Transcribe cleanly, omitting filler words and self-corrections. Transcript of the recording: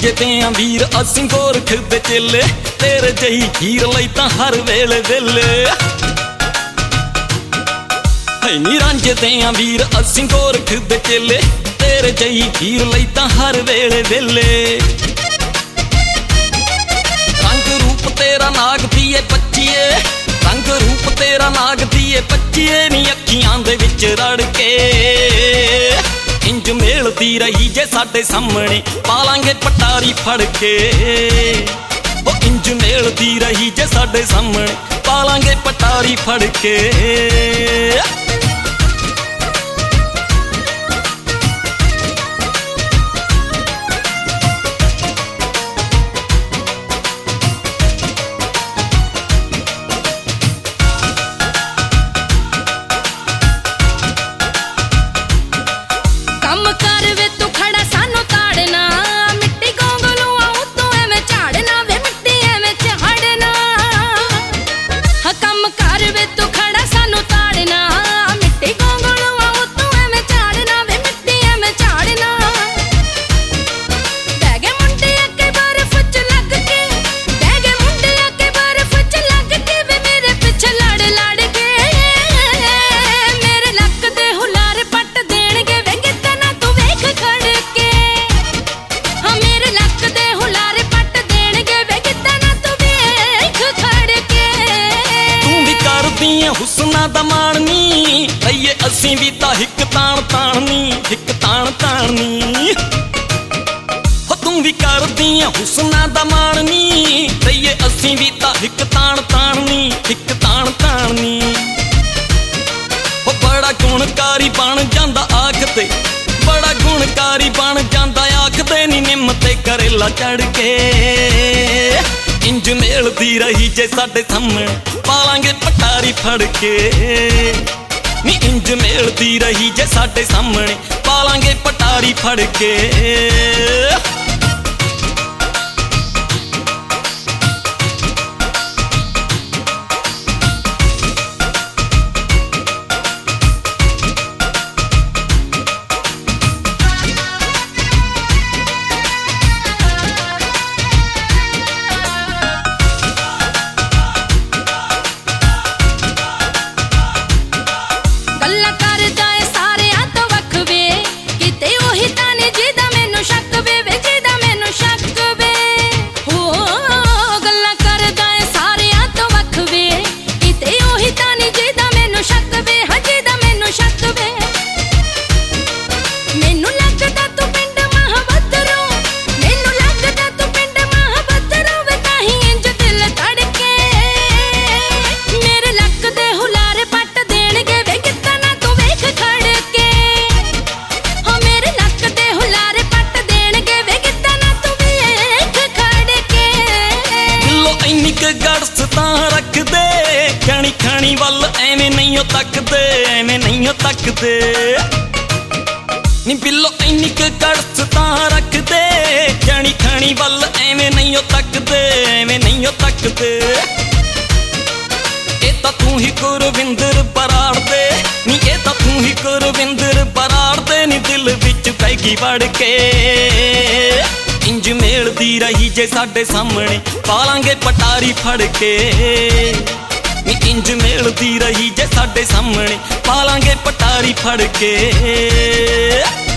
ਰਾਂਝੇ ਤੇ ਆਂ ਵੀਰ ਅਸੀਂ ਗੋਰਖ ਦੇ ਚੇਲੇ, ਤੇਰੇ ਜਹੀ ਹੀਰ ਲਈ ਤਾਂ ਹਰ ਵੇਲੇ ਵੇਲੇ। ਨੀ ਰਾਂਝੇ ਤੇ ਆਂ ਵੀਰ ਅਸੀਂ ਗੋਰਖ ਦੇ ਚੇਲੇ, ਤੇਰੇ ਜਹੀ ਹੀਰ ਲਈ ਤਾਂ ਹਰ ਵੇਲੇ ਵੇਲੇ। ਰੰਗ ਰੂਪ ਤੇਰਾ ਨਾਗ ਦੀਏ ਬੱਚੀਏ, ਰੰਗ ਰੂਪ ਤੇਰਾ ਨਾਗ ਦੀਏ ਬੱਚੀਏ ਨੀ ਅੱਖੀਆਂ ਦੇ ਵਿੱਚ ਰੜ ਕੇ। ਇੰਜ ਮੇਲਦੀ ਰਹੀ ਜੇ ਸਾਡੇ ਸਾਹਮਣੇ ਪਾਲਾਂਗੇ ਪਟਾਰੀ ਫੜ ਕੇ। ਉਹ ਇੰਜ ਮੇਲਦੀ ਰਹੀ ਜੇ ਸਾਡੇ ਸਾਹਮਣੇ ਪਾਲਾਂਗੇ ਪਟਾਰੀ ਫੜ ਕੇ। ਹੁਸਨਾਂ ਦਾ ਮਾਣਨੀ ਲਈਏ ਅਸੀਂ ਵੀ ਤਾਂ ਹਿੱਕ ਤਾਣ ਤਾਣਨੀ, ਹਿੱਕ ਤਾਣ ਤਾਣਨੀ। ਹੋ ਤੂੰ ਵੀ ਕਰਦੀ ਆਂ ਹੁਸਨਾਂ ਦਾ ਮਾਣਨੀ ਲਈਏ ਅਸੀਂ ਵੀ ਤਾਂ ਹਿੱਕ ਤਾਣ ਤਾਣਨੀ, ਹਿੱਕ ਤਾਣ ਤਾਣਨੀ। ਹੋ ਬੜਾ ਗੁਣਕਾਰੀ ਬਣ ਜਾਂਦਾ ਆਖਦੇ, ਬੜਾ ਗੁਣਕਾਰੀ ਬਣ ਜਾਂਦਾ ਆਖਦੇ ਨੀ ਨਿੰਮ ਤੇ ਕਰੇਲਾ ਚੜ ਕੇ। ਇੰਜ ਮੇਲਦੀ ਰਹੀ ਜੇ ਸਾਡੇ ਸਾਹਮਣੇ ਪਾਲਾਂਗੇ ਪਟਾਰੀ ਫੜ ਕੇ। ਨੀ ਇੰਜ ਮੇਲਦੀ ਰਹੀ ਜੇ ਸਾਡੇ ਸਾਹਮਣੇ ਪਾਲਾਂਗੇ ਪਟਾਰੀ ਫੜ ਕੇ। ਗੜਸ ਤਾਂ ਰੱਖਦੇ ਖਣੀ ਖਣੀ ਵੱਲ ਐਵੇਂ ਨਹੀਂ ਤੱਕਦੇ, ਐਵੇਂ ਨਹੀਂ ਤੱਕਦੇ। ਨੀ ਬਿੱਲੋ ਇੰਨੀ ਕੁ ਗੜਸ ਤਾਂ ਰੱਖਦੇ ਖਣੀ ਖਣੀ ਵੱਲ ਐਵੇਂ ਨਹੀਂ ਤੱਕਦੇ, ਐਵੇਂ ਨਹੀਂ ਤੱਕਦੇ। ਇਹ ਤਾਂ ਤੂੰ ਹੀ ਗੁਰਵਿੰਦਰ ਬਰਾੜ ਦੇ ਨੀ, ਇਹ ਤਾਂ ਤੂੰ ਹੀ ਗੁਰਵਿੰਦਰ ਬਰਾੜ ਦੇ ਨੀ ਦਿਲ ਵਿੱਚ ਪੈ ਗਈ ਵੜ ਕੇ। ਇੰਜ ਮੇਲਦੀ ਰਹੀ ਜੇ ਸਾਡੇ ਸਾਹਮਣੇ ਪਾਲਾਂਗੇ ਪਟਾਰੀ ਫੜ ਕੇ। ਨੀ ਇੰਜ ਮੇਲਦੀ ਰਹੀ ਜੇ ਸਾਡੇ ਸਾਹਮਣੇ ਪਾਲਾਂਗੇ ਪਟਾਰੀ ਫੜ ਕੇ।